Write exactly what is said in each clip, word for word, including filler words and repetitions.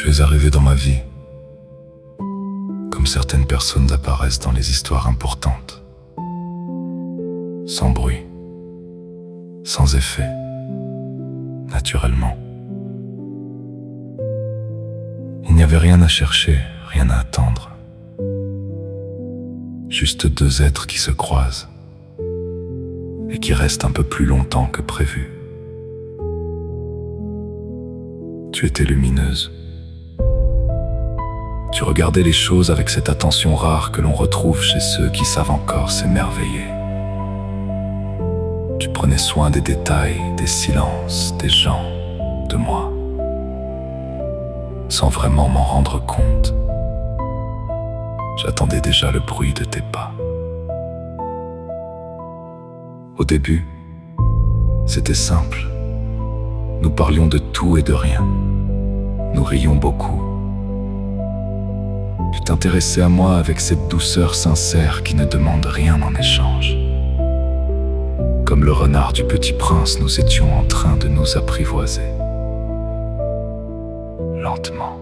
Tu es arrivé dans ma vie, comme certaines personnes apparaissent dans les histoires importantes, sans bruit, sans effet, naturellement. Il n'y avait rien à chercher, rien à attendre. Juste deux êtres qui se croisent et qui restent un peu plus longtemps que prévu. Tu étais lumineuse. Tu regardais les choses avec cette attention rare que l'on retrouve chez ceux qui savent encore s'émerveiller. Tu prenais soin des détails, des silences, des gens, de moi, sans vraiment m'en rendre compte. J'attendais déjà le bruit de tes pas. Au début, c'était simple. Nous parlions de tout et de rien. Nous rions beaucoup. Tu t'intéressais à moi avec cette douceur sincère qui ne demande rien en échange. Comme le renard du Petit Prince, nous étions en train de nous apprivoiser. Lentement.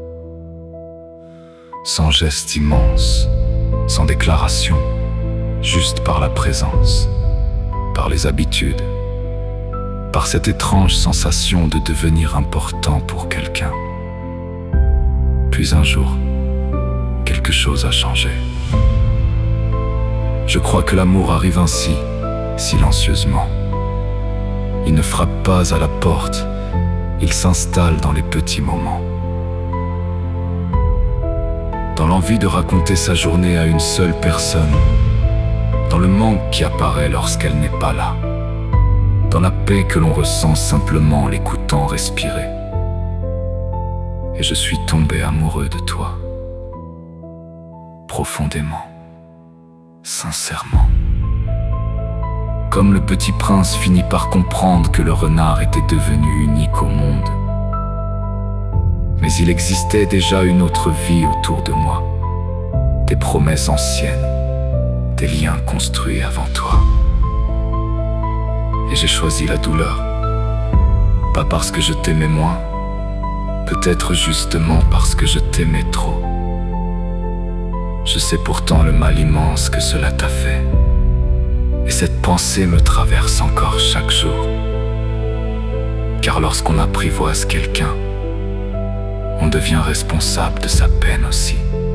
Sans geste immense, sans déclaration, juste par la présence, par les habitudes, par cette étrange sensation de devenir important pour quelqu'un. Puis un jour, quelque chose a changé. Je crois que l'amour arrive ainsi, silencieusement. Il ne frappe pas à la porte, il s'installe dans les petits moments. Dans l'envie de raconter sa journée à une seule personne, dans le manque qui apparaît lorsqu'elle n'est pas là, dans la paix que l'on ressent simplement en l'écoutant respirer. Et je suis tombé amoureux de toi. Profondément, sincèrement. Comme le Petit Prince finit par comprendre que le renard était devenu unique au monde. Mais il existait déjà une autre vie autour de moi. Des promesses anciennes, des liens construits avant toi. Et j'ai choisi la douleur. Pas parce que je t'aimais moins, peut-être justement parce que je t'aimais trop. Je sais pourtant le mal immense que cela t'a fait. Et cette pensée me traverse encore chaque jour. Car lorsqu'on apprivoise quelqu'un, on devient responsable de sa peine aussi.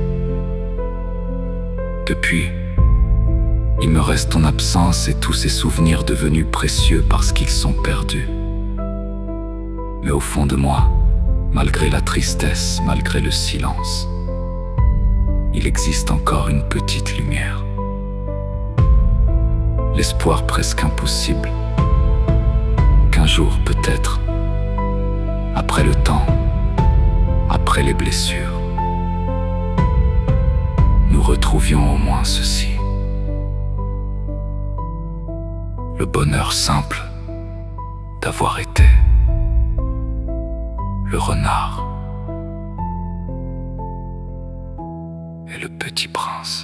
Depuis, il me reste ton absence et tous ces souvenirs devenus précieux parce qu'ils sont perdus. Mais au fond de moi, malgré la tristesse, malgré le silence, il existe encore une petite lumière. L'espoir presque impossible qu'un jour peut-être, après le temps, après les blessures, nous retrouvions au moins ceci. Le bonheur simple d'avoir été le renard et le Petit Prince.